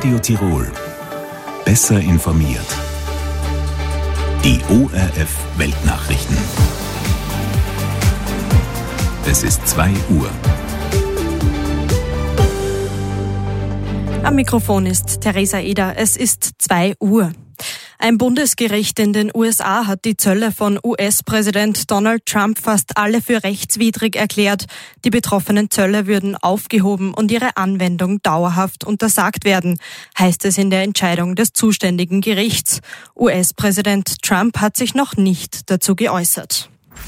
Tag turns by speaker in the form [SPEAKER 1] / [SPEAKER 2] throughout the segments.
[SPEAKER 1] Radio Tirol. Besser informiert. Die ORF Weltnachrichten. Es ist 2 Uhr.
[SPEAKER 2] Am Mikrofon ist Theresa Eder. Es ist 2 Uhr. Ein Bundesgericht in den USA hat die Zölle von US-Präsident Donald Trump fast alle für rechtswidrig erklärt. Die betroffenen Zölle würden aufgehoben und ihre Anwendung dauerhaft untersagt werden, heißt es in der Entscheidung des zuständigen Gerichts. US-Präsident Trump hat sich noch nicht dazu geäußert.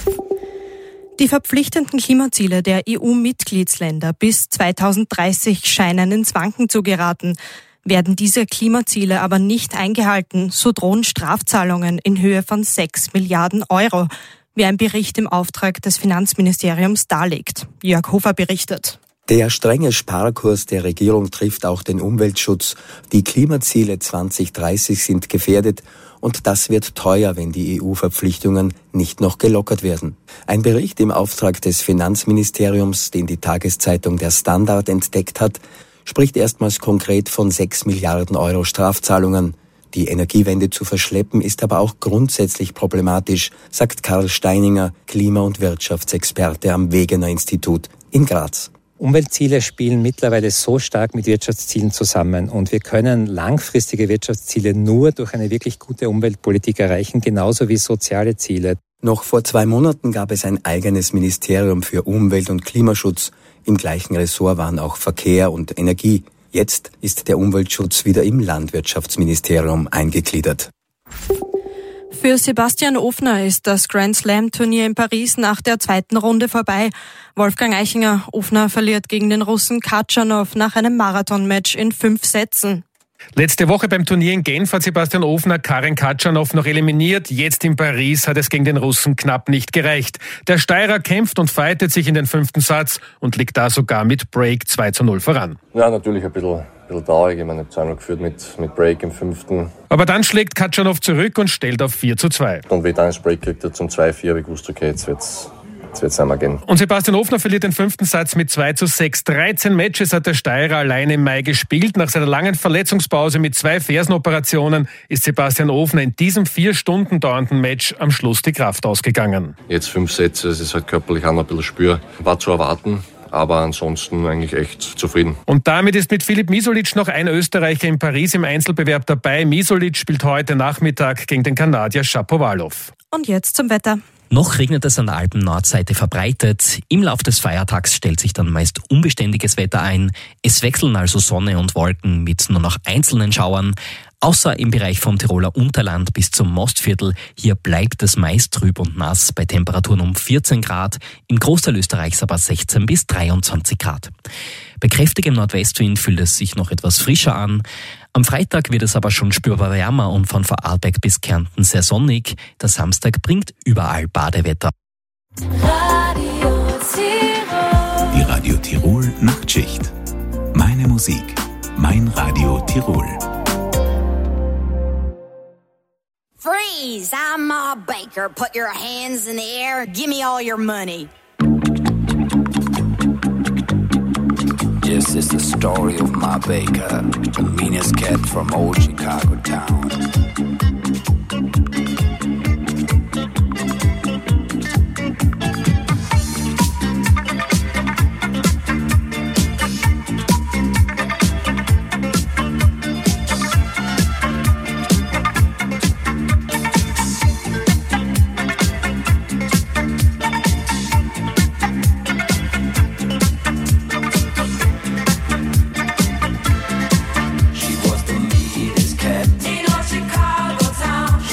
[SPEAKER 2] Die verpflichtenden Klimaziele der EU-Mitgliedsländer bis 2030 scheinen ins Wanken zu geraten. Werden diese Klimaziele aber nicht eingehalten, so drohen Strafzahlungen in Höhe von 6 Milliarden Euro, wie ein Bericht im Auftrag des Finanzministeriums darlegt. Jörg Hofer berichtet.
[SPEAKER 3] Der strenge Sparkurs der Regierung trifft auch den Umweltschutz. Die Klimaziele 2030 sind gefährdet und das wird teuer, wenn die EU-Verpflichtungen nicht noch gelockert werden. Ein Bericht im Auftrag des Finanzministeriums, den die Tageszeitung Der Standard entdeckt hat, spricht erstmals konkret von 6 Milliarden Euro Strafzahlungen. Die Energiewende zu verschleppen ist aber auch grundsätzlich problematisch, sagt Karl Steininger, Klima- und Wirtschaftsexperte am Wegener Institut in Graz.
[SPEAKER 4] Umweltziele spielen mittlerweile so stark mit Wirtschaftszielen zusammen und wir können langfristige Wirtschaftsziele nur durch eine wirklich gute Umweltpolitik erreichen, genauso wie soziale Ziele.
[SPEAKER 3] Noch vor 2 Monaten gab es ein eigenes Ministerium für Umwelt- und Klimaschutz. Im gleichen Ressort waren auch Verkehr und Energie. Jetzt ist der Umweltschutz wieder im Landwirtschaftsministerium eingegliedert.
[SPEAKER 2] Für Sebastian Ofner ist das Grand Slam-Turnier in Paris nach der 2. Runde vorbei. Wolfgang Eichinger, Ofner verliert gegen den Russen Katschanow nach einem Marathonmatch in 5 Sätzen.
[SPEAKER 5] Letzte Woche beim Turnier in Genf hat Sebastian Ofner Karen Katschanow noch eliminiert. Jetzt in Paris hat es gegen den Russen knapp nicht gereicht. Der Steirer kämpft und fightet sich in den 5. Satz und liegt da sogar mit Break 2:0 voran.
[SPEAKER 6] Ja, natürlich ein bisschen traurig. Ich meine, ich habe 2-0 geführt mit Break im 5.
[SPEAKER 5] Aber dann schlägt Katschanow zurück und stellt auf 4:2.
[SPEAKER 6] Und wie dann das Break kriegt er zum 2-4, habe ich gewusst, okay, jetzt wird's einmal gehen.
[SPEAKER 5] Und Sebastian Ofner verliert den 5. Satz mit 2:6. 13 Matches hat der Steirer allein im Mai gespielt. Nach seiner langen Verletzungspause mit 2 Fersenoperationen ist Sebastian Ofner in diesem 4 Stunden dauernden Match am Schluss die Kraft ausgegangen.
[SPEAKER 6] Jetzt 5 Sätze, es ist halt körperlich auch noch ein bisschen spür. War zu erwarten, aber ansonsten eigentlich echt zufrieden.
[SPEAKER 5] Und damit ist mit Filip Misolic noch ein Österreicher in Paris im Einzelbewerb dabei. Misolic spielt heute Nachmittag gegen den Kanadier Shapovalov.
[SPEAKER 2] Und jetzt zum Wetter.
[SPEAKER 7] Noch regnet es an der Alpen-Nordseite verbreitet. Im Lauf des Feiertags stellt sich dann meist unbeständiges Wetter ein. Es wechseln also Sonne und Wolken mit nur noch einzelnen Schauern. Außer im Bereich vom Tiroler Unterland bis zum Mostviertel. Hier bleibt es meist trüb und nass bei Temperaturen um 14 Grad. Im Großteil Österreichs aber 16 bis 23 Grad. Bei kräftigem Nordwestwind fühlt es sich noch etwas frischer an. Am Freitag wird es aber schon spürbar wärmer und von Vorarlberg bis Kärnten sehr sonnig. Der Samstag bringt überall Badewetter.
[SPEAKER 1] Die Radio Tirol Nachtschicht. Meine Musik, mein Radio Tirol.
[SPEAKER 8] Freeze! I'm Ma Baker. Put your hands in the air. Give me all your money.
[SPEAKER 9] This is the story of Ma Baker, the meanest cat from old Chicago town.
[SPEAKER 8] She was the meanest cat in old Chicago town.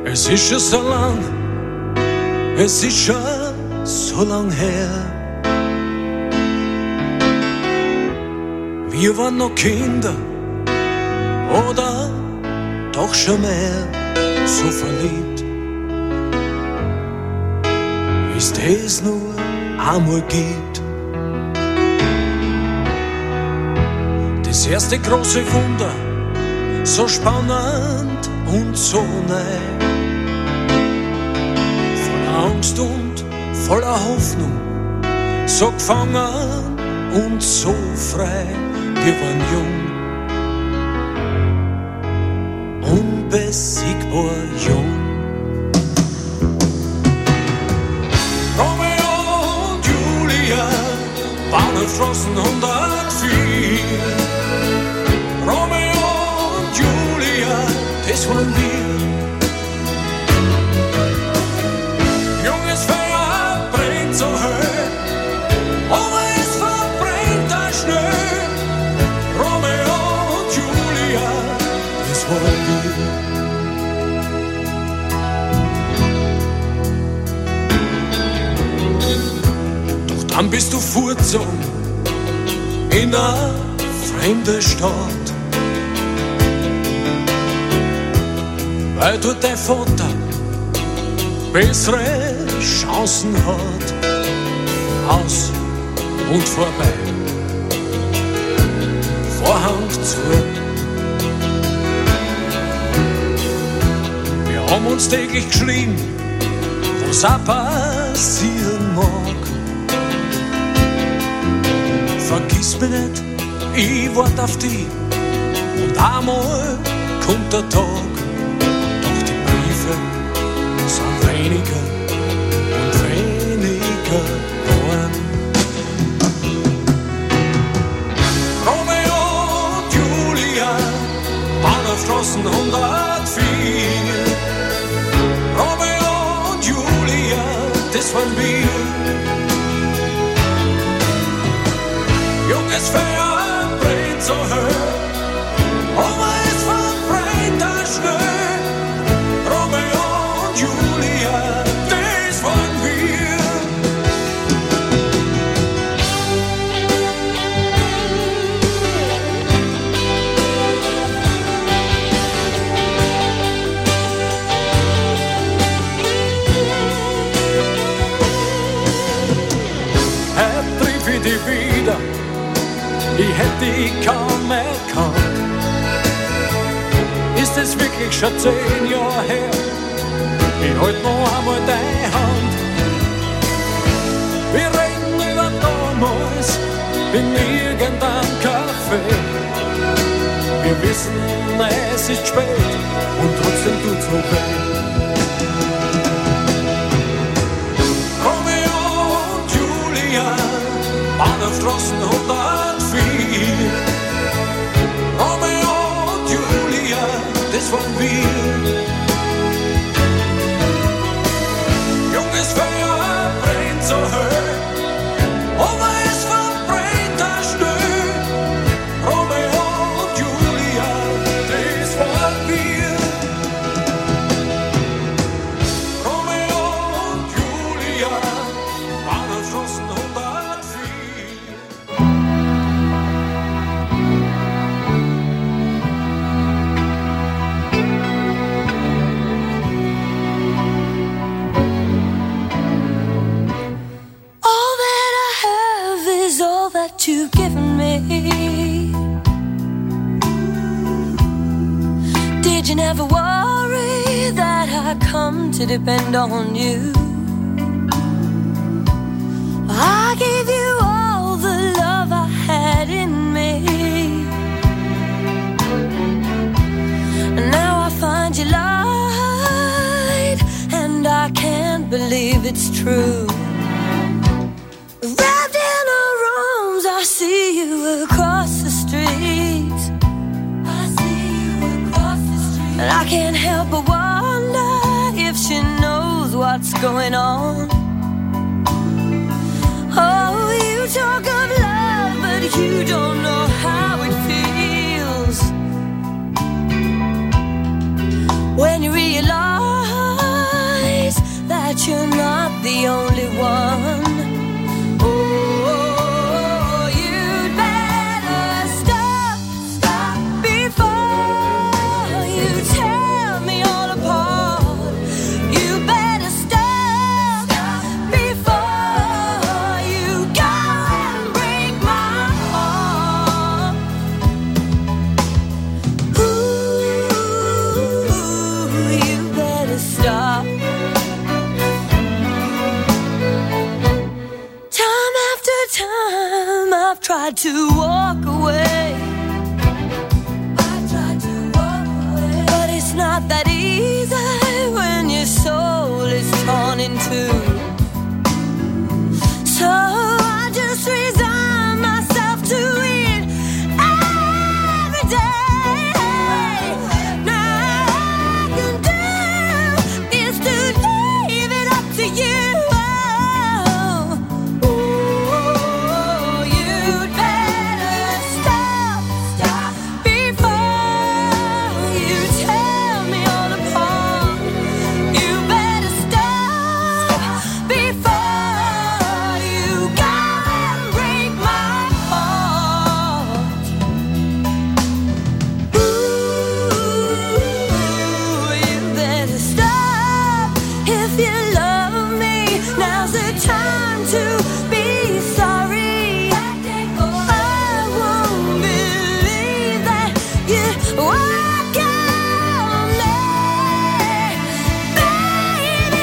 [SPEAKER 10] Es ist schon so lang, es ist schon so lang her. Wir waren noch Kinder oder doch schon mehr, so verliebt, wie's das nur einmal gibt. Das erste große Wunder, so spannend und so neu, voller Angst und voller Hoffnung, so gefangen und so frei. Wir waren jung, unbesiegbar jung. Romeo und Julia, Bahnhofstraßen 104. Romeo und Julia, das waren wir. Junges Feuer brennt so hell, aber es verbrennt da schnell. Romeo und Julia, das waren wir. Doch dann bist du fortgezogen in eine fremde Stadt, weil du dein Vater bessere Chancen hat. Aus und vorbei, Vorhang zu. Wir haben uns täglich geschrieben, was auch passieren mag. Vergiss mich nicht, ich wart auf dich, und einmal kommt der Tag. Doch die Briefe sind weniger und weniger geworden. Romeo und Julia, Bahnhofstraßen 104. Romeo und Julia, das waren wir. Junges Feuer brennt so hell, aber es verbrennt da schnell. Romeo und Julia, das waren wir. Heute triff ich dich wieder, ich hätte dich kaum erkannt. Ist es wirklich schon 10 Jahre her? Ich halt noch einmal deine Hand. Wir reden über damals in irgendeinem Café. Wir wissen, es ist spät und trotzdem tut's noch weh. Romeo und Julia, Bahnhofstraßen 104. Romeo und Julia, das waren wir. Junges Feuer brennt so hell, aber es verbrennt da schnell. Romeo und Julia, das waren wir. Romeo und Julia, Bahnhofstraßen 104.
[SPEAKER 11] All that I have is all that you've given me. Did you never worry that I come to depend on you? I gave you all the love I had in me. And now I find you lied, and I can't believe it's true. Wrapped in her arms, I see you across the street. I see you across the street. And I can't help but wonder if she knows what's going on. Oh, you talk of love, but you don't know how it feels when you realize you're not the only one. Oh, you'd better stop before you tear me all apart. You better stop before you go and break my heart. Ooh, you better stop. Time after time I've tried to walk away. But it's not that easy when your soul is torn in two. So I just resign myself to it every day. Now all I can do is to leave it up to you. Oh, you'd better stop before you tear me all apart. You better stop before you go and break my heart. Ooh, you better stop if you love me. Now's the time to be sorry. I won't believe that you walk on me, baby.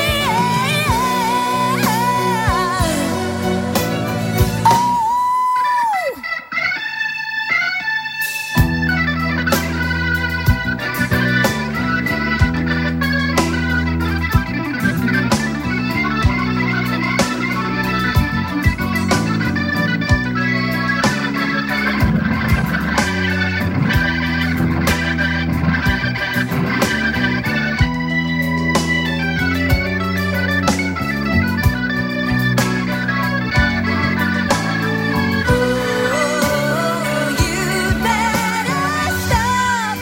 [SPEAKER 11] You'd better stop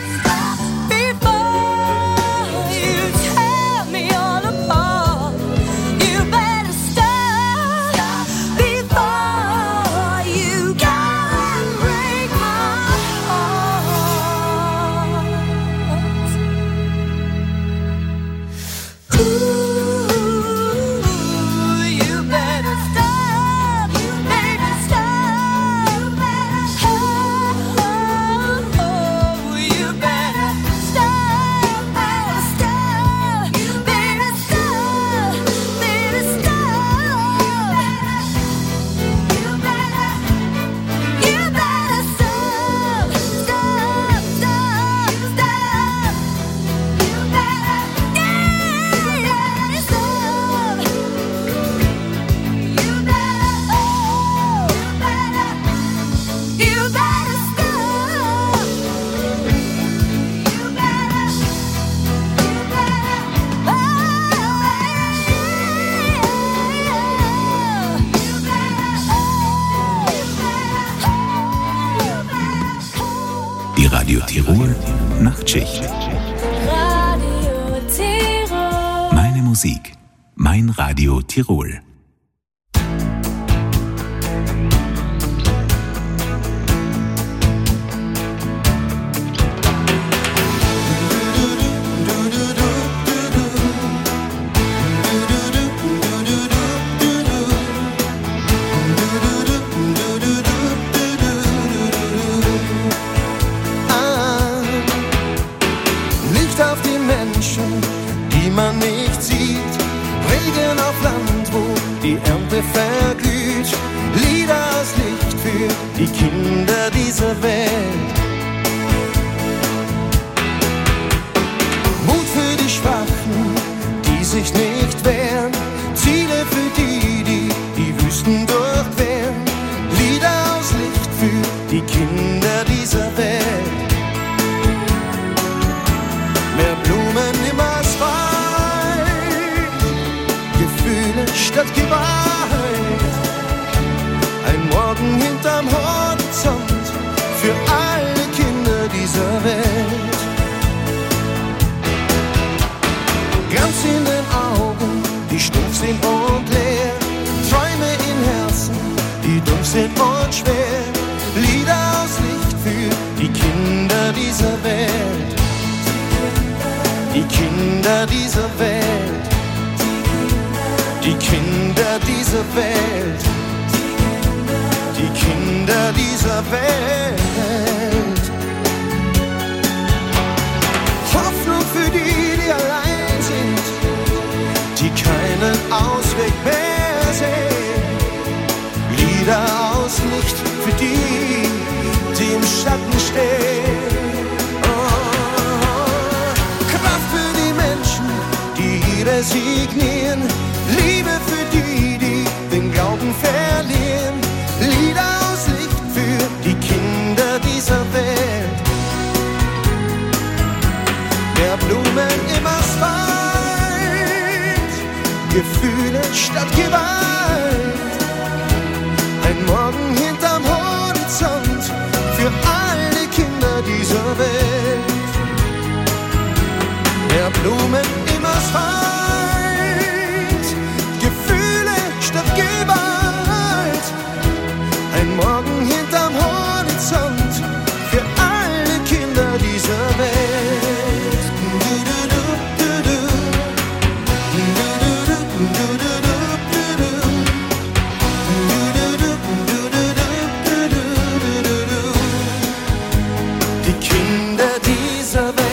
[SPEAKER 11] before you tear me all apart. You better stop before you go and break my heart. Ooh, you better stop. You better stop. You better stop. Oh, you better stop. Better stop. You better stop. Better stop. You better stop. Stop. Stop. Stop. You better. Yeah, stop. You better stop.
[SPEAKER 1] Die Radio Tirol Nachtschicht.
[SPEAKER 11] Radio Tirol.
[SPEAKER 1] Meine Musik, mein Radio Tirol.
[SPEAKER 12] Licht auf die Menschen, die man nicht sieht. Regen auf Land, wo die Ernte verglüht. Lieder aus Licht für die Kinder dieser Welt. Mut für die Schwachen, die sich nicht wehren. Ziele für die Wüsten durchqueren. Lieder aus Licht für die Kinder dieser Welt. Mehr Blumen im Asphalt, Gefühle statt Gewalt. Ein Morgen hinterm Horizont für alle Kinder dieser Welt. Glanz in den Augen, die stumpf sind und schwer. Lieder aus Licht für die Kinder dieser Welt. Die Kinder dieser Welt. Die Kinder dieser Welt. Die Kinder dieser Welt. Hoffnung für die, die allein sind, die keinen Ausweg mehr sehen. Lieder aus Licht für die, die im Schatten stehen. Oh, Kraft für die Menschen, die resignieren. Liebe für die, die den Glauben verlieren. Lieder aus Licht für die Kinder dieser Welt. Der Blumen im Asphalt, Gefühle statt Gewalt. Ein Morgen hinterm Horizont für alle Kinder dieser Welt. Der Blumen im Asphalt, Gefühle statt Gewalt. Ein Morgen hinterm Horizont für alle Kinder dieser Welt. Die Kinder dieser Welt.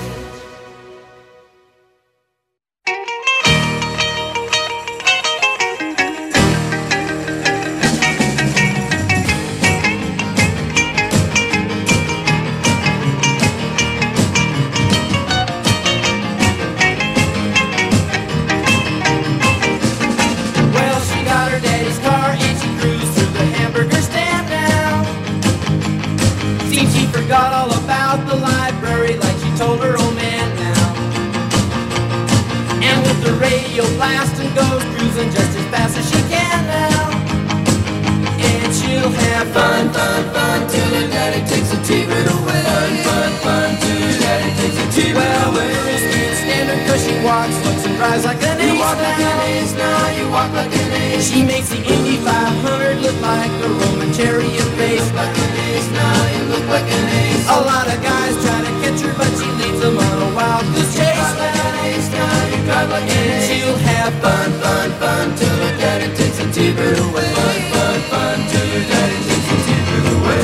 [SPEAKER 13] She makes the Indy 500 look like a Roman chariot race. Like an ace, now you look like an ace. A lot of guys try to catch her, but she leads them on a wild goose chase. Like an ace, now you drive like an ace. She'll have fun, fun, fun till her daddy takes a T-bird away. Fun, fun, fun till her daddy takes a T-bird away.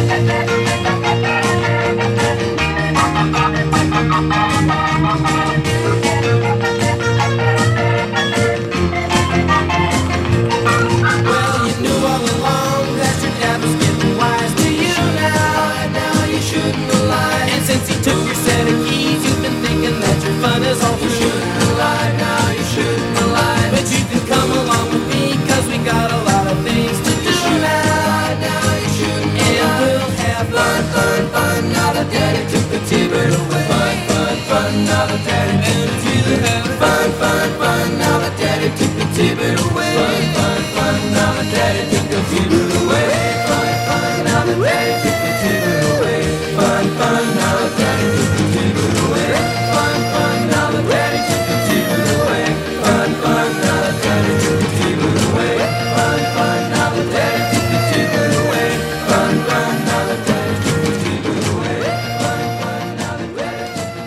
[SPEAKER 13] Now the daddy took the fun, fun, fun. Now the daddy took the T-bird away. Fun, fun, fun. Now the daddy took the T-bird away. Fun, fun. Now the daddy took the T-bird away. Fun, fun. Now the daddy took the T-bird away. Fun, fun. Now the daddy took the T-bird away. Fun, fun. Now the daddy took the T-bird away. Fun, fun. Now the daddy took the T-bird away. Fun, fun. Now the daddy took the T-bird away. Fun, fun. Now the daddy took the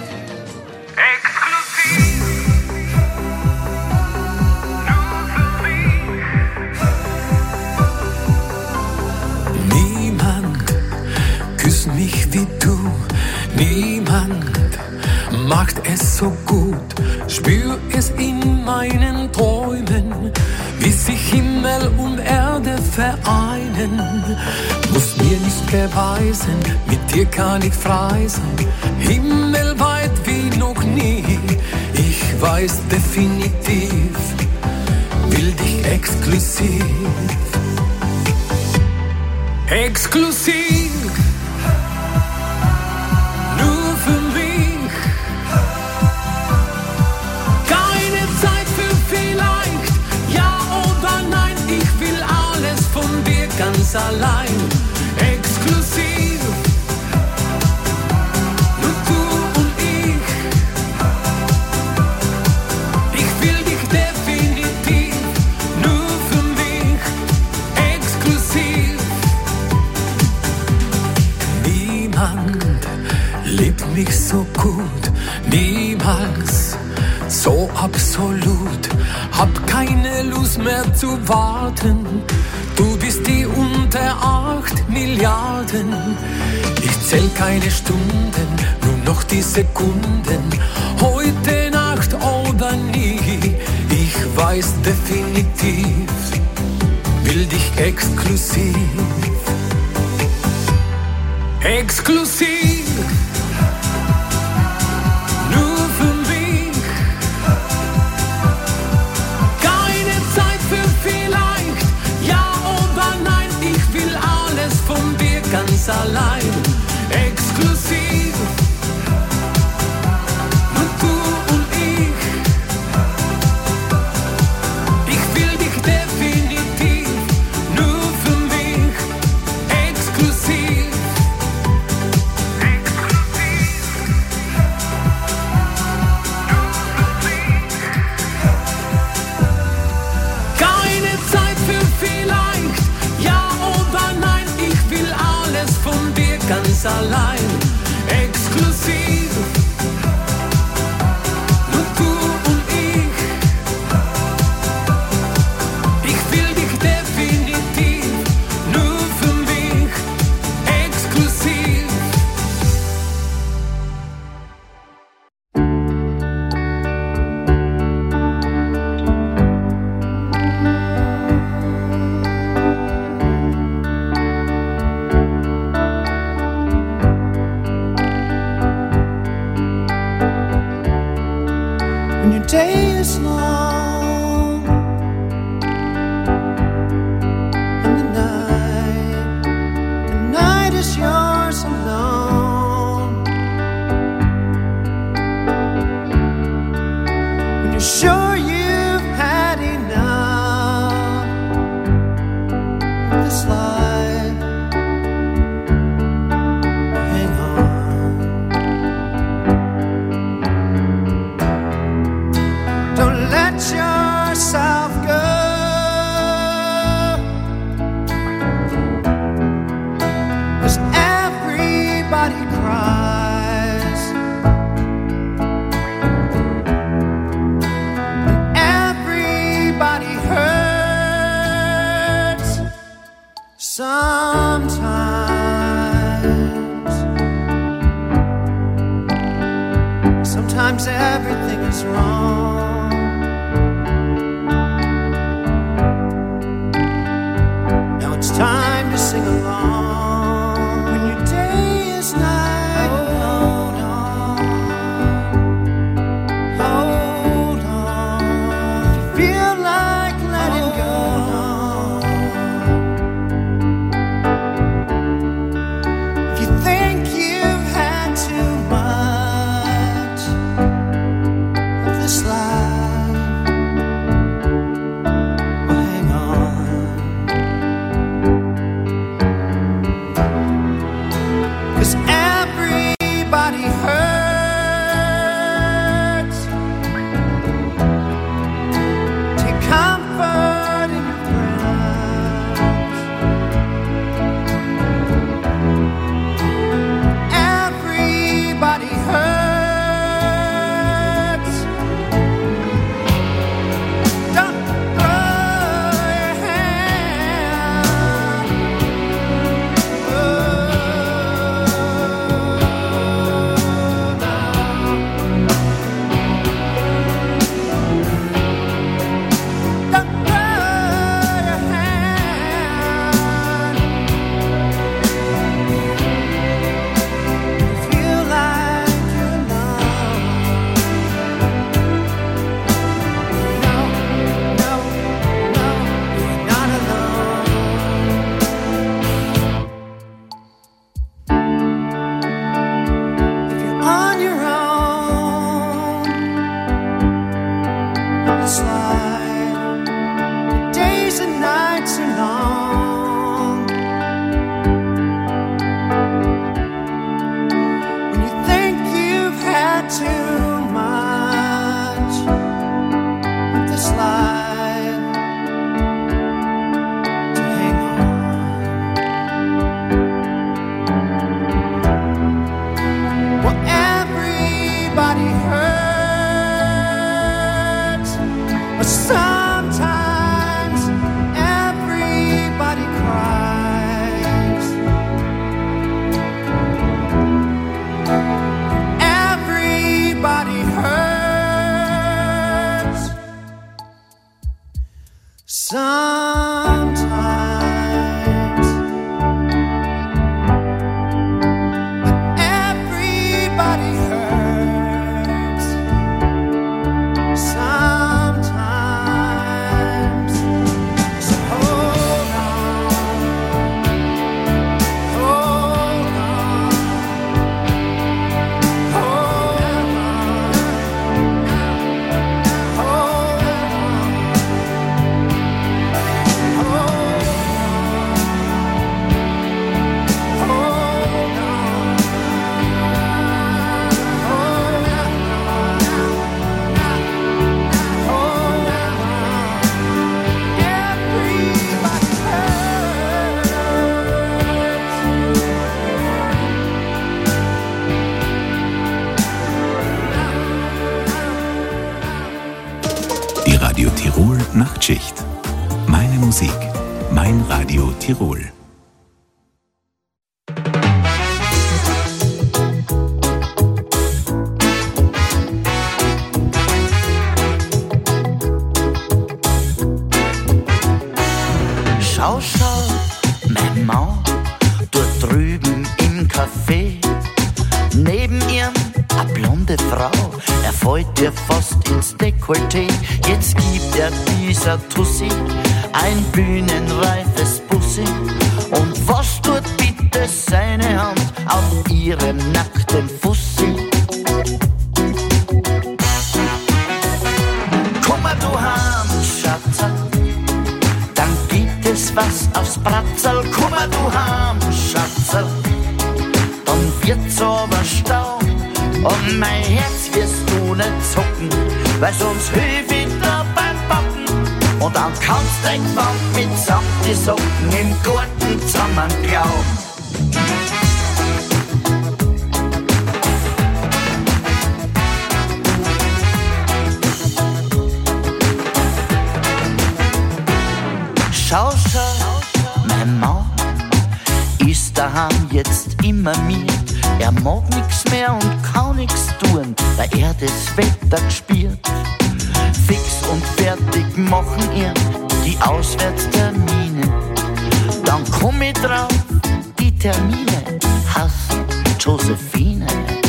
[SPEAKER 10] mich wie du, niemand macht es so gut. Spür es in meinen Träumen, wie sich Himmel und Erde vereinen. Muss mir nicht beweisen, mit dir kann ich frei sein. Himmelweit wie noch nie, ich weiß definitiv, will dich exklusiv. Exklusiv. Ganz allein, exklusiv, nur du und ich. Ich will dich definitiv, nur für mich, exklusiv. ich so gut, niemals so absolut. Hab keine Lust mehr zu warten, du bist die unter 8 Milliarden. Ich zähl keine Stunden, nur noch die Sekunden. Heute Nacht oder nie, ich weiß definitiv, will dich exklusiv. Exklusiv, nur für mich. Keine Zeit für vielleicht, ja oder nein. Ich will alles von dir ganz allein. Exklusiv, nur du und ich. Ich will dich definitiv, nur für mich. Exklusiv. Keine Zeit für vielleicht, ja oder nein. Ich will alles von dir ganz allein. Exklusiv. Nur du und ich. Ich will dich definitiv, nur für mich. Exklusiv.
[SPEAKER 14] When your day is long and the night is yours alone. When you're sure you've had enough of this life, hang on. Don't let yourself go. 'Cause everybody cries and everybody hurts sometimes. Sometimes everything is wrong. Now it's time to sing along. When your day is night, hold on, hold on. If you feel like letting go, if you think you've had too much of this life,
[SPEAKER 1] Nachtschicht. Meine Musik. Mein Radio Tirol.
[SPEAKER 15] Schau, mein Mann, dort drüben im Café. Neben ihr eine blonde Frau, er fällt ihr fast ins Dekolleté. Jetzt gibt er dieser Tussi ein bühnenreifes Bussi. Und was tut bitte seine Hand auf ihrem nackten Fussi? Komm mal du heim, Schatz, dann gibt es was aufs Bratzerl. Komm mal du heim, Schatz, dann wird's aber Stau. Und mein Herz wirst du nicht zucken, weil sonst hilf ich da beim Backen. Und dann kannst du irgendwann mitsamt die Socken im Garten zusammenklauen. Schau, mein Mann ist daheim jetzt immer mir. Er mag nix mehr und kann nix tun, weil er das Wetter gespürt. Fix und fertig machen ihn die Auswärtstermine. Dann komm ich drauf, die Termine hasst Josephine.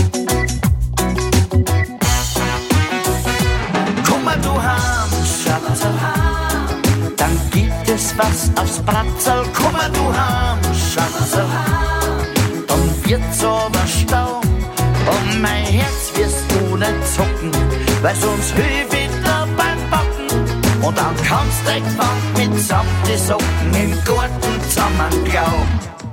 [SPEAKER 15] Komm mal du heim, Schatz, dann gibt es was aufs Bratzerl. Komm mal du heim, Schatz, dann wird's aber Stau. Und mein Herz wirst du nicht zucken, weil sonst hilf ich da beim Backen. Und dann kannst du irgendwann mitsamt die Socken im Garten zusammenklauen.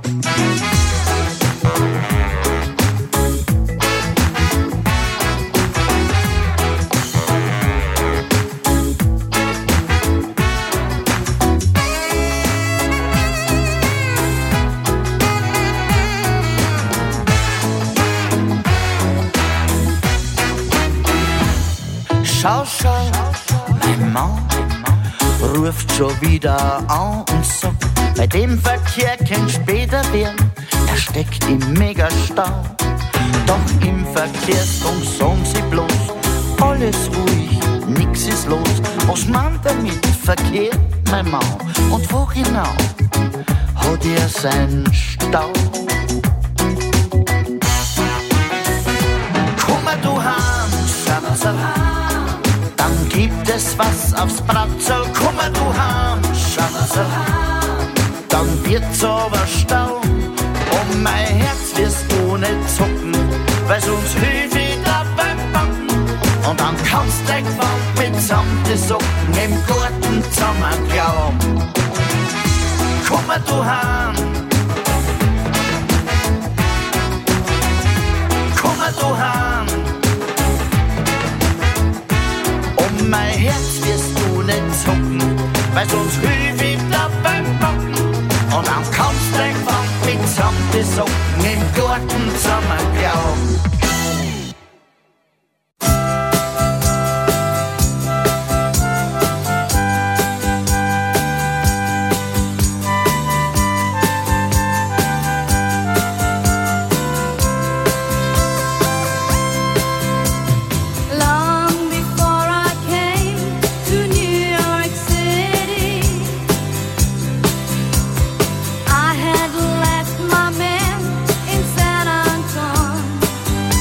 [SPEAKER 15] Schau, mein Mann ruft schon wieder an und sagt, bei dem Verkehr kann später werden, er steckt im Megastau. Doch im Verkehrsfunk sagen sie bloß, alles ruhig, nix ist los. Was meint damit Verkehr, mein Mann? Und wo genau hat er seinen Stau? Komm mal du heim, Schatz, dann gibt es was aufs Bratzerl. Komm mal du heim, Schatz, dann wird's aber Stau. Und mein Herz wirst du nicht zucken, weil sonst hilf ich da beim Backen. Und dann kannst du irgendwann mitsamt die Socken im Garten zusammenklauen. Komm mal du heim, komm mal du heim. Und mein Herz wirst du nicht zucken, weil sonst hilf ich da beim Backen. Und dann kannst du irgendwann mitsamt die Socken im Garten zusammenklauen.
[SPEAKER 11] I had left my man in San Antonio.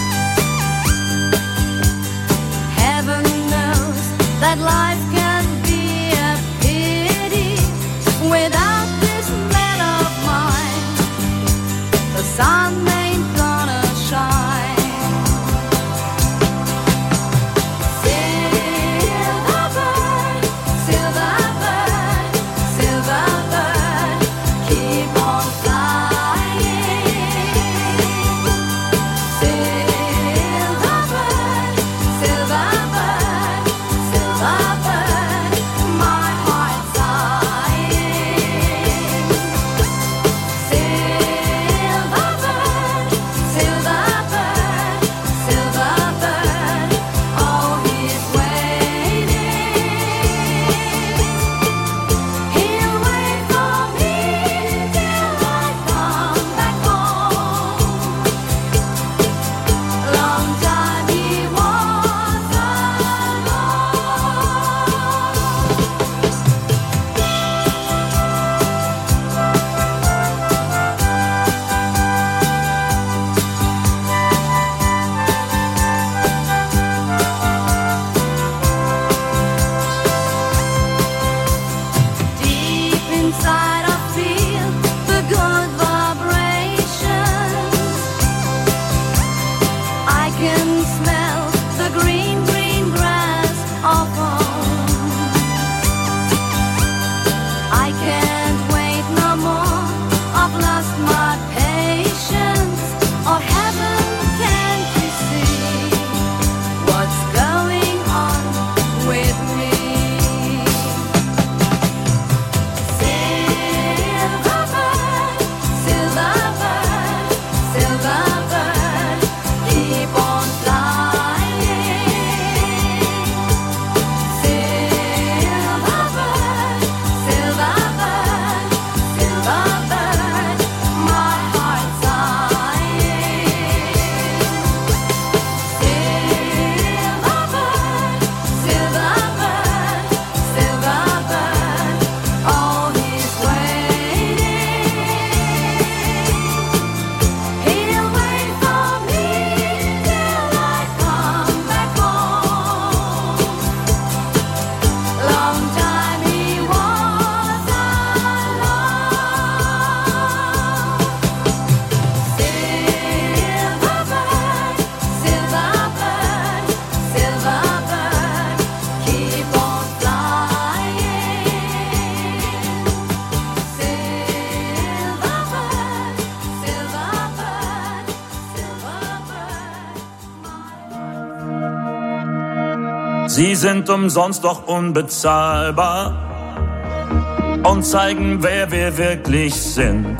[SPEAKER 16] Sie sind umsonst doch unbezahlbar und zeigen, wer wir wirklich sind.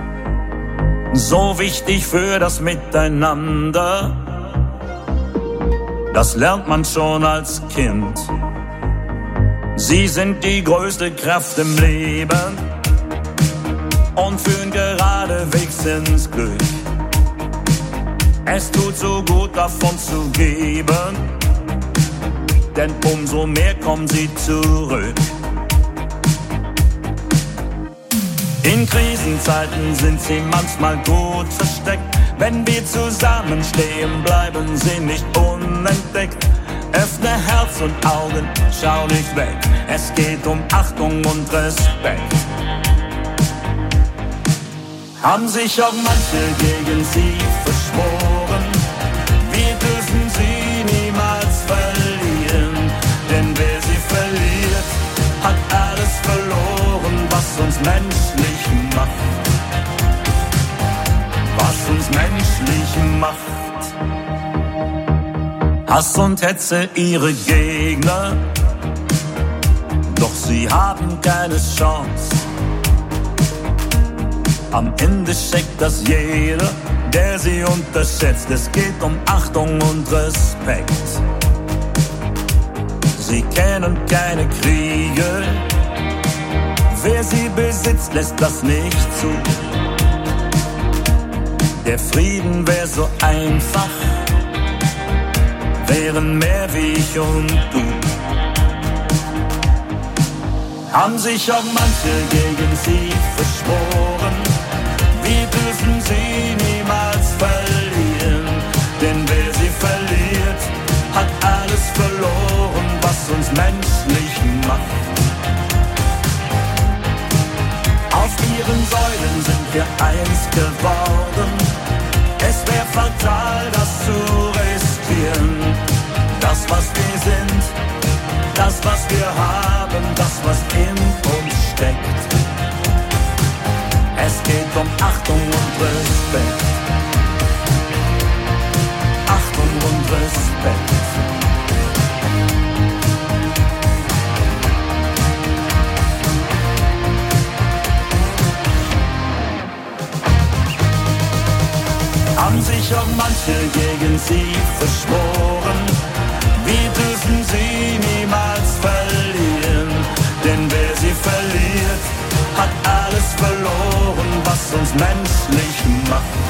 [SPEAKER 16] So wichtig für das Miteinander, das lernt man schon als Kind. Sie sind die größte Kraft im Leben und führen geradewegs ins Glück. Es tut so gut, davon zu geben, denn umso mehr kommen sie zurück. In Krisenzeiten sind sie manchmal gut versteckt. Wenn wir zusammenstehen, bleiben sie nicht unentdeckt. Öffne Herz und Augen, schau nicht weg. Es geht um Achtung und Respekt. Haben sich auch manche gegen sie verschworen. Wir dürfen sie niemals verlieren, denn wer sie verliert, hat alles verloren, was uns menschlich macht. Was uns menschlich macht. Hass und Hetze ihre Gegner, doch sie haben keine Chance. Am Ende checkt das jeder, der sie unterschätzt. Es geht um Achtung und Respekt. Sie kennen keine Kriege, wer sie besitzt, lässt das nicht zu. Der Frieden wäre so einfach, wären mehr wie ich und du. Haben sich auch manche gegen sie verschworen. Wir dürfen sie niemals verlieren, denn wer sie verliert, hat alles verloren, was uns menschlich macht. Auf ihren Säulen sind wir eins geworden. Es wäre fatal, das zu riskieren. Das, was wir sind, das, was wir haben, das, was in uns steckt. Es geht um Achtung und Respekt. Achtung und Respekt. Haben sich auch manche gegen sie verschworen. Wir dürfen sie niemals verlieren, denn wer sie verliert, hat alles verloren, was uns menschlich macht.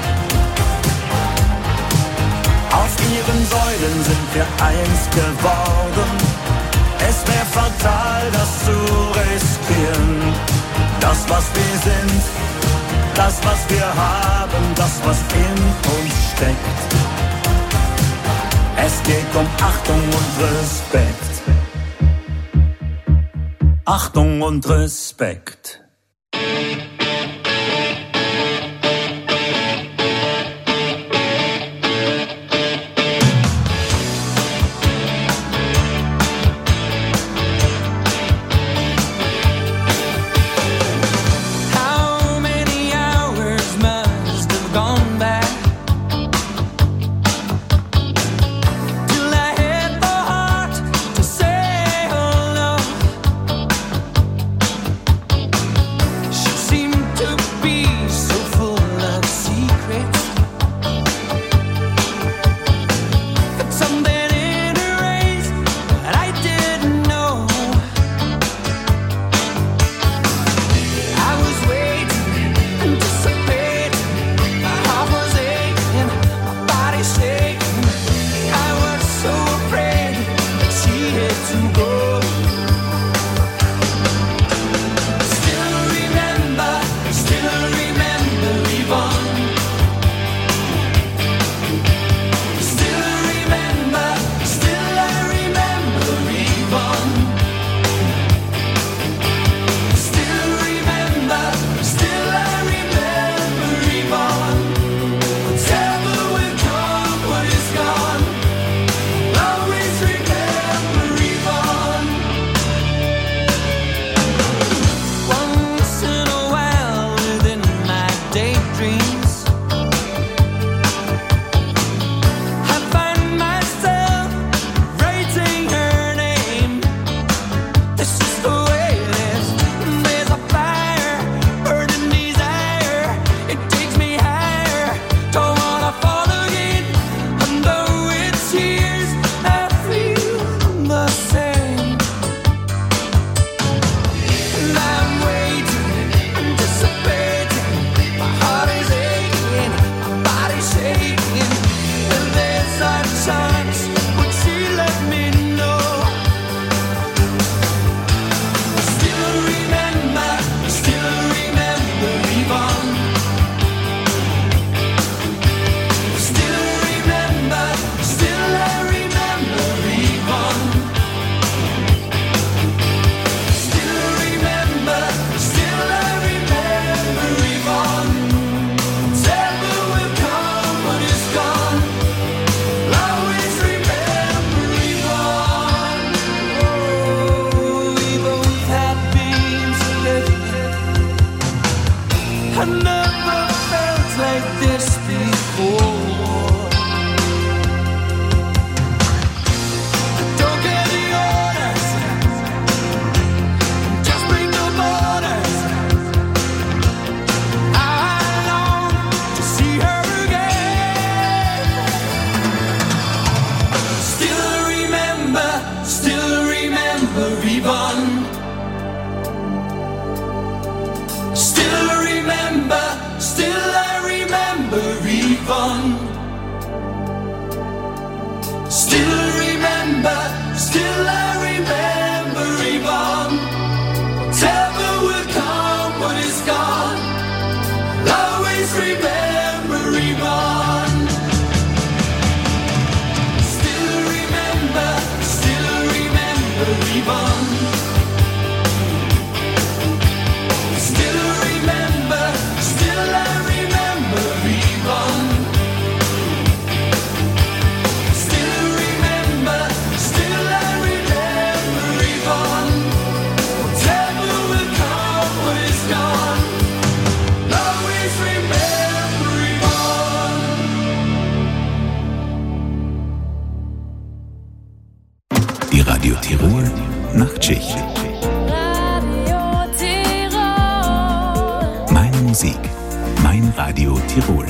[SPEAKER 16] Auf ihren Säulen sind wir eins geworden. Es wäre fatal, das zu riskieren. Das, was wir sind, das, was wir haben, das, was in uns steckt. Es geht um Achtung und Respekt. Achtung und Respekt.
[SPEAKER 14] I never felt like this before. Don't get the orders, just bring the borders. I long to see her again. Still remember Yvonne. Still I remember Yvonne. Still I remember Yvonne. Whatever will come, what is gone, I'll always remember Yvonne. Still remember Yvonne.
[SPEAKER 1] Die Radio Tirol Nachtschicht.
[SPEAKER 11] Radio Tirol.
[SPEAKER 1] Meine Musik, mein Radio Tirol.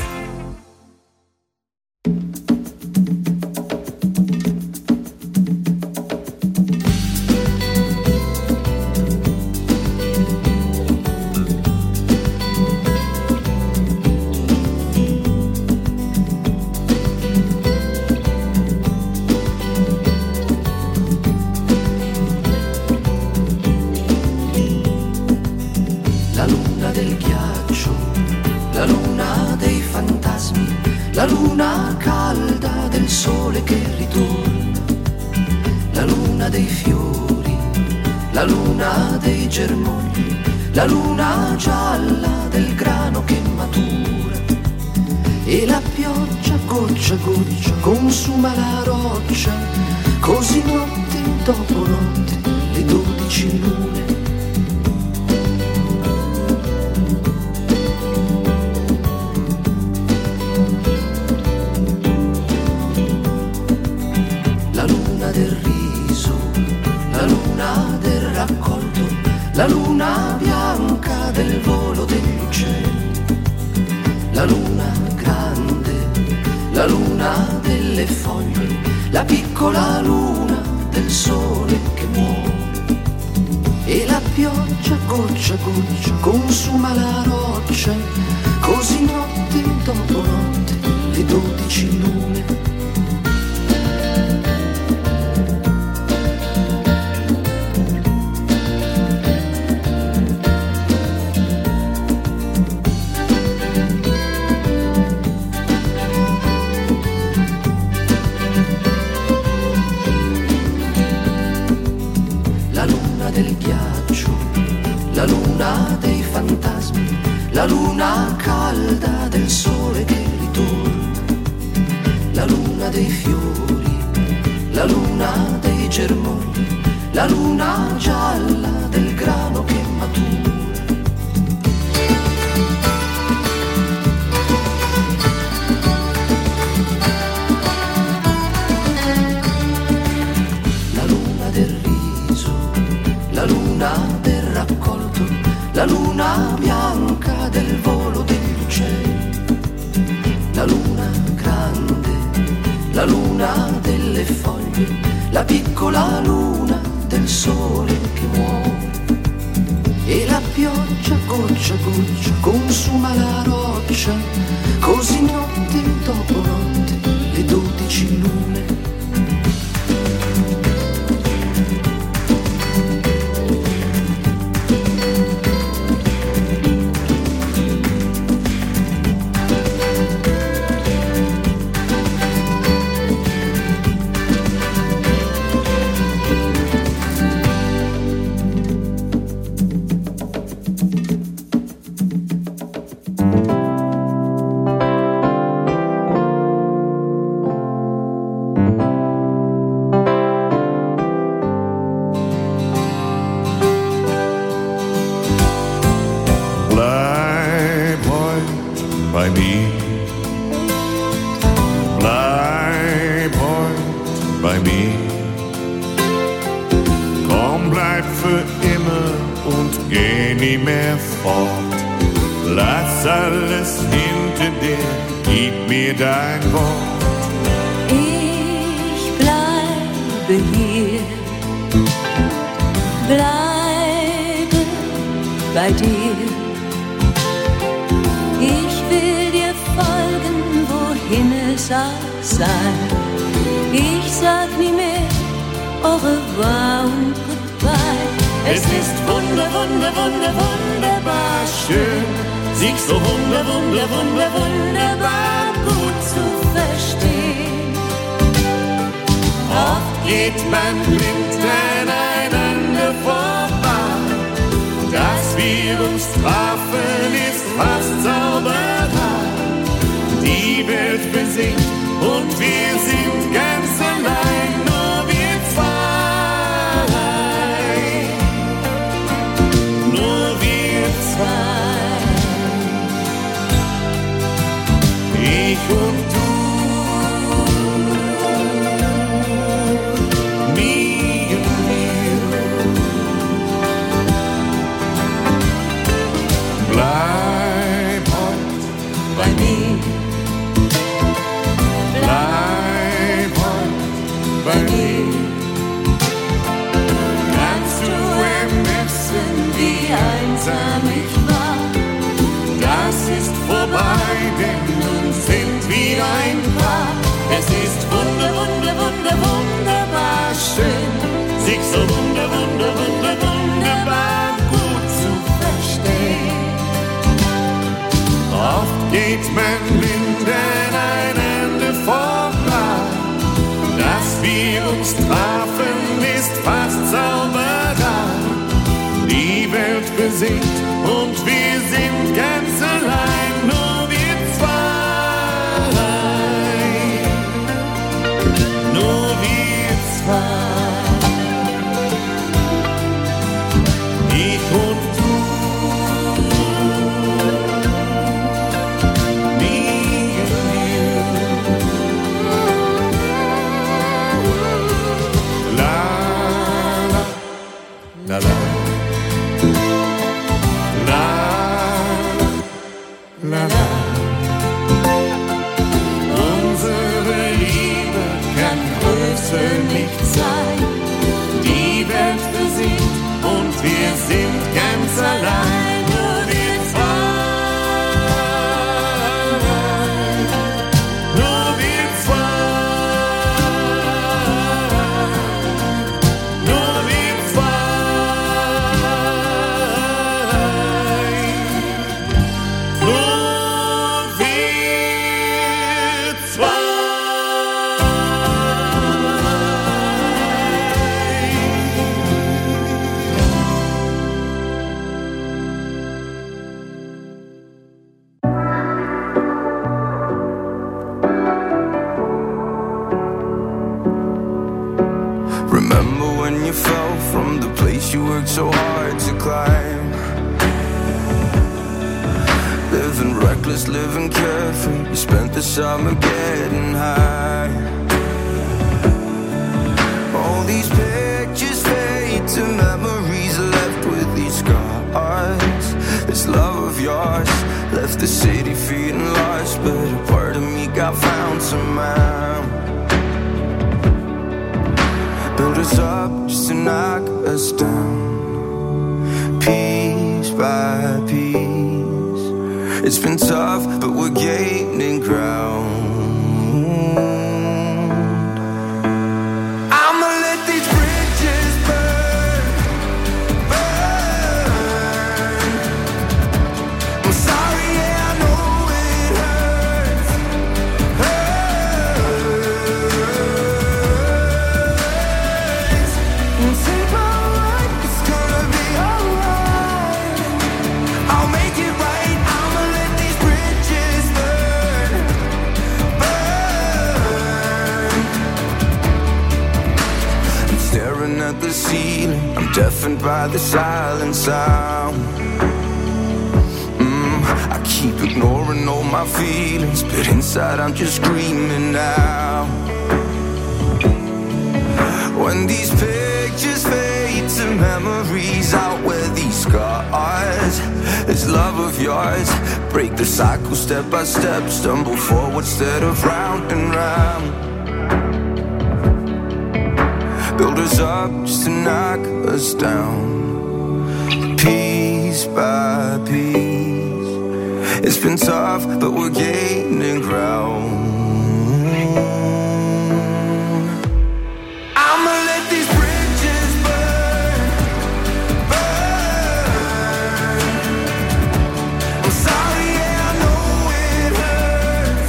[SPEAKER 17] La luna calda del sole che ritorna, la luna dei fiori, la luna dei germogli, la luna gialla del grano che matura, e la pioggia goccia a goccia consuma la roccia, così notte dopo notte le 12 lune. La luna bianca del volo degli uccelli, la luna grande, la luna delle foglie, la piccola luna del sole che muore, e la pioggia goccia a goccia consuma la roccia, così notte dopo notte le 12 lune. La luna calda del sole che ritorna, la luna dei fiori, la luna dei germogli, la luna gialla del grano che matura. La luna del riso, la luna del raccolto, la luna bianca del volo degli uccelli, la luna grande, la luna delle foglie, la piccola luna del sole che muore, e la pioggia goccia a goccia consuma la roccia, così notte dopo notte le 12 lune.
[SPEAKER 18] bei mir. Bleib heut bei mir. Komm, bleib für immer und geh nie mehr fort. Lass alles hinter dir, gib mir dein Wort.
[SPEAKER 11] Ich bleibe hier, bleibe bei dir. Ich will dir folgen, wohin es auch sei. Ich sag nie mehr au revoir und goodbye.
[SPEAKER 18] Es ist wunderbar schön, sich so
[SPEAKER 11] wunderbar gut zu verstehen.
[SPEAKER 18] Oft geht man blind aneinander vorbei. Dass wir uns trafen, ist fast Zauberei. Die Welt besingt und wir sind ganz allein, nur wir zwei. Nur wir zwei. Ich und du. Bleib heut bei mir. Bleib heut bei mir. Kannst du ermessen, wie einsam ich war? Das ist vorbei, denn nun sind wir ein Paar. Es ist wunderbar schön, sich so wunderbar gut zu verstehen. Oft geht man blind aneinander vorbei. Dass wir uns trafen, ist fast Zauberei. Die Welt besingt und wir sind ganz allein, nur wir zwei. Nur wir zwei. Ich und du. La la la la. Unsere Liebe kann größer nicht sein. Die Welt versinkt und wir sind ganz allein, nur wir zwei. Nur wir zwei. Nur wir
[SPEAKER 9] Remember when you fell from the place you worked so hard to climb? Living reckless, living carefree. You spent the summer getting high. All these pictures fade to memories left with these scars. This love of yours left the city feeling lost, but a part of me got found somehow. Build us up just to knock us down, piece by piece. It's been tough, but we're gaining ground. I'ma let these bridges burn, burn. I'm sorry, yeah, I know it hurts, hurts. Take my life, it's gonna be alright. I'll make it right. I'ma let these bridges burn, burn. I'm staring at the ceiling, I'm deafened by the silent sound. I keep ignoring all my feelings, but inside I'm just screaming out. When these pictures fade to memories, out where these scars, this love of yours, break the cycle step by step, stumble forward instead of round and round. Build us up just to knock us down, piece by piece. It's been tough, but we're gaining ground. I'ma let these bridges burn, burn. I'm sorry, yeah, I know it hurts,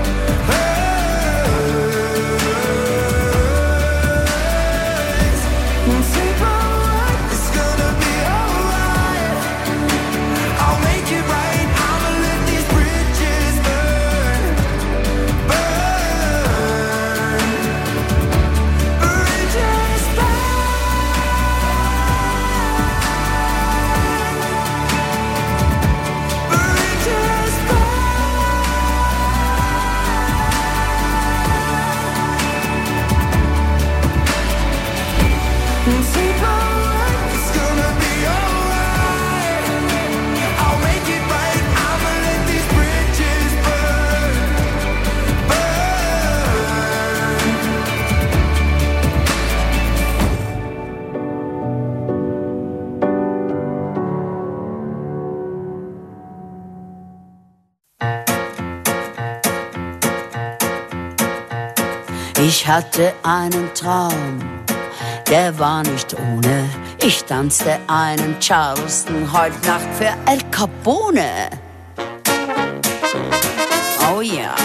[SPEAKER 9] hurts. Take my word, it's gonna be alright. I'll make it right. I'ma let these bridges burn, burn. Bridges take my word, it's gonna be alright. I'll make it right. I'ma let these bridges burn,
[SPEAKER 19] Ich hatte einen Traum, der war nicht ohne. Ich tanzte einen Charleston heute Nacht für El Capone. Oh ja.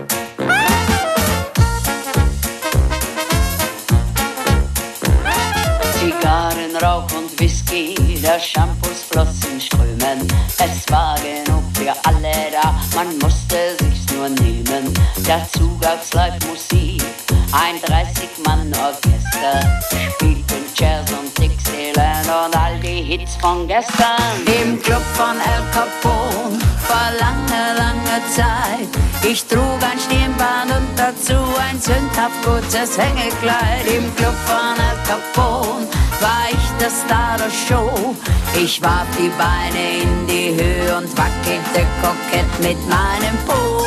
[SPEAKER 19] Zigarren, Rauch und Whisky, der Shampoos flossen strömen. Es war genug für alle da, man musste sich's nur nehmen. Dazu gab's Live-Musik, ein 30-Mann-Orchester, spielten Jazz und Dixieland und all die Hits von gestern. Im Club von El Capone vor langer, langer Zeit. Ich trug ein Stirnband und dazu ein sündhaft kurzes Hängekleid. Im Club von El Capone war ich der Star der Show. Ich warf die Beine in die Höhe und wackelte kokett mit meinem Po.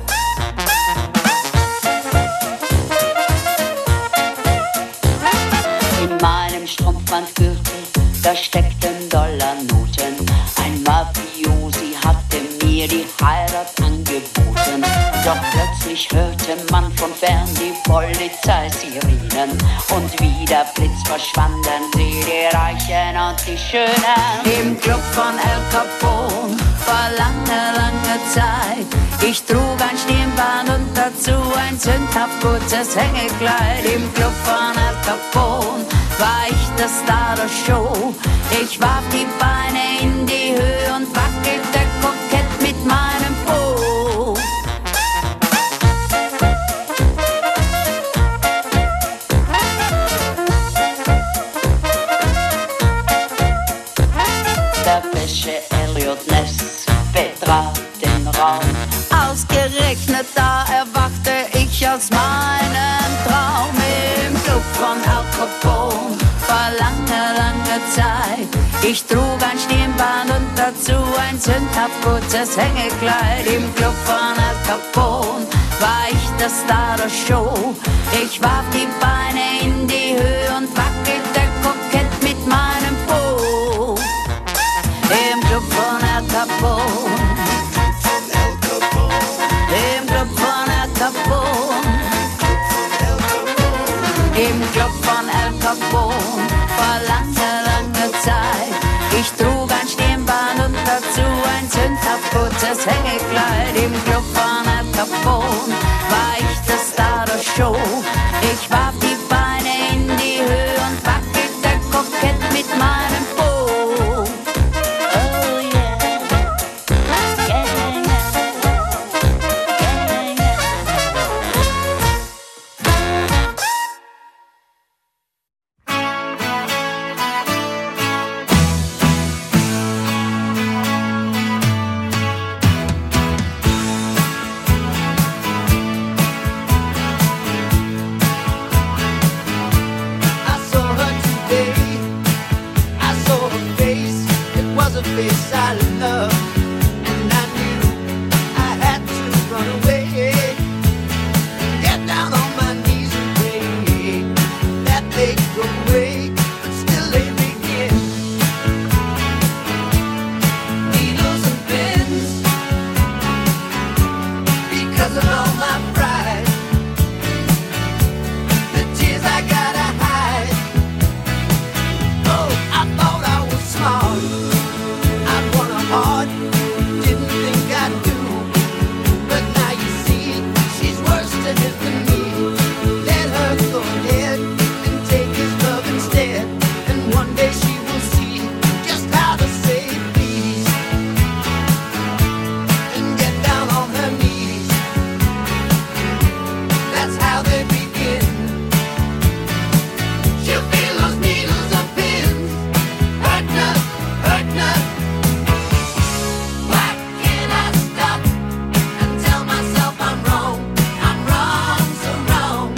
[SPEAKER 19] In meinem Strumpfbandgürtel, da steckten Dollarnoten. Ein Mafiosi hatte mir die Heirat angeboten. Doch plötzlich hörte man von fern die Polizeisirenen. Und wie der Blitz verschwanden sie, die Reichen und die Schönen. Im Club von El Capone vor langer, langer Zeit. Ich trug ein Stirnband und dazu ein sündhaft kurzes Hängekleid. Im Club von El Capone war ich der Star der Show. Ich warf die Beine in die Höhe und wackelte kokett mit meinem Po. Der fesche Elliot Ness betrat den Raum. Ausgerechnet da erwachte ich aus meinem Traum. Im Club von El Capone vor langer, langer Zeit. Ich trug ein Stirnband und dazu ein sündhaft kurzes Hängekleid. Im Club von El Capone war ich der Star der Show. Ich warf die Beine in die Höhe und wackelte kokett mit meinem Po. Im Club von El Capone. Im Club von El Capone. Im Club von El Capone vor langer, langer Zeit. Ich trug ein Stirnband und dazu ein sündhaft kurzes Hängekleid. Im Club von El Capone war ich der Star der Show. Ich warf die Beine in die Höhe und wackelte kokett mit meinem Po. Oh yeah. Yeah,
[SPEAKER 13] because of all my pride. The tears I gotta hide. Oh, I thought I was smart. I'd won a heart, didn't think I'd do. But now you see, she's worse to him than me. Let her go ahead and take his love instead. And one day she will see just how to say please. And get down on her knees. That's how they begin. She'll feel those needles and pins. Hurting her, hurting her. Why can't I stop and tell myself I'm wrong? I'm wrong, so wrong.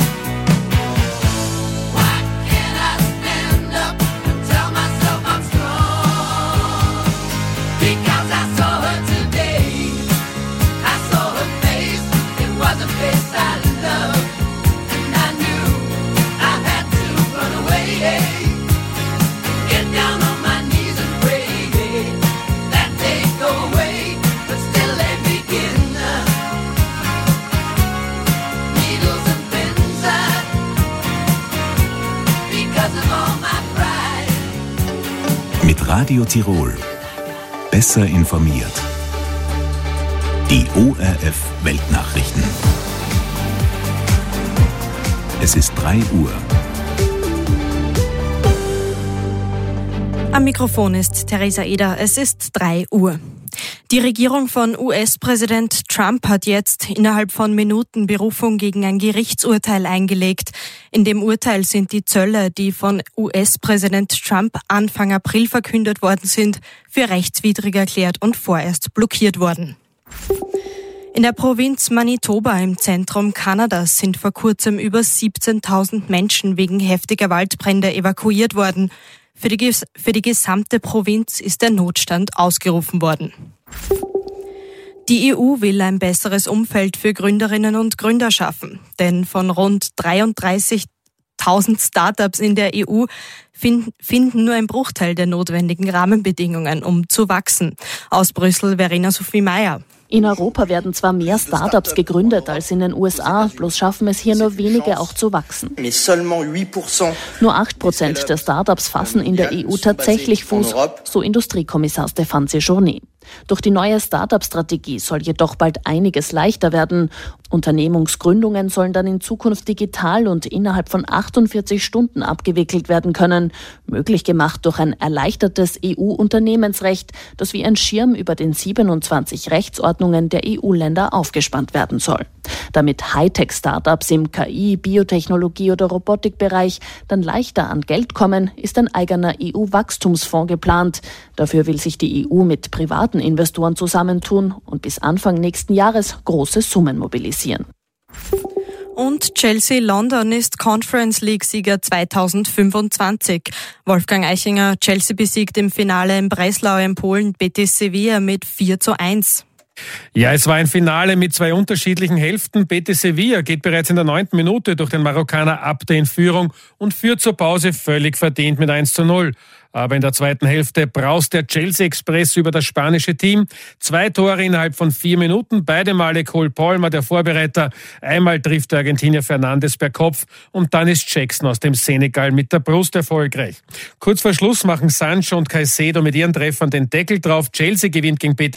[SPEAKER 13] Why can't I stand up and tell myself I'm strong? Because I saw her today. I saw her face. It was a face I loved. And I knew I had to run away. Get down on my knees and pray that they go away. But still they begin. Needles and pins. Because of all my pride.
[SPEAKER 1] Mit Radio Tirol. Besser informiert. Die ORF Weltnachrichten. Es ist 3 Uhr.
[SPEAKER 2] Am Mikrofon ist Theresa Eder. Es ist 3 Uhr. Die Regierung von US-Präsident Trump hat jetzt innerhalb von Minuten Berufung gegen ein Gerichtsurteil eingelegt. In dem Urteil sind die Zölle, die von US-Präsident Trump Anfang April verkündet worden sind, für rechtswidrig erklärt und vorerst blockiert worden. In der Provinz Manitoba im Zentrum Kanadas sind vor kurzem über 17.000 Menschen wegen heftiger Waldbrände evakuiert worden. Für die gesamte Provinz ist der Notstand ausgerufen worden. Die EU will ein besseres Umfeld für Gründerinnen und Gründer schaffen. Denn von rund 33.000 Startups in der EU finden nur ein Bruchteil der notwendigen Rahmenbedingungen, um zu wachsen. Aus Brüssel, Verena Sophie Meyer.
[SPEAKER 20] In Europa werden zwar mehr Startups gegründet als in den USA, bloß schaffen es hier nur wenige auch zu wachsen. Nur 8% der Startups fassen in der EU tatsächlich Fuß, so Industriekommissar Stéphane Séjourné. Durch die neue Startup-Strategie soll jedoch bald einiges leichter werden. Unternehmungsgründungen sollen dann in Zukunft digital und innerhalb von 48 Stunden abgewickelt werden können. Möglich gemacht durch ein erleichtertes EU-Unternehmensrecht, das wie ein Schirm über den 27 Rechtsordnungen der EU-Länder aufgespannt werden soll. Damit Hightech-Startups im KI, Biotechnologie oder Robotikbereich dann leichter an Geld kommen, ist ein eigener EU-Wachstumsfonds geplant. Dafür will sich die EU mit privaten Investoren zusammentun und bis Anfang nächsten Jahres große Summen mobilisieren.
[SPEAKER 2] Und Chelsea London ist Conference League-Sieger 2025. Wolfgang Eichinger, Chelsea besiegt im Finale in Breslau in Polen Betis Sevilla mit 4:1.
[SPEAKER 5] Ja, es war ein Finale mit 2 unterschiedlichen Hälften. Betis Sevilla geht bereits in der 9. Minute durch den Marokkaner Abde in Führung und führt zur Pause völlig verdient mit 1:0. Aber in der zweiten Hälfte braust der Chelsea Express über das spanische Team. 2 Tore innerhalb von 4 Minuten. Beide Male Cole Palmer, der Vorbereiter. Einmal trifft der Argentinier Fernandes per Kopf. Und dann ist Jackson aus dem Senegal mit der Brust erfolgreich. Kurz vor Schluss machen Sancho und Caicedo mit ihren Treffern den Deckel drauf. Chelsea gewinnt gegen Betis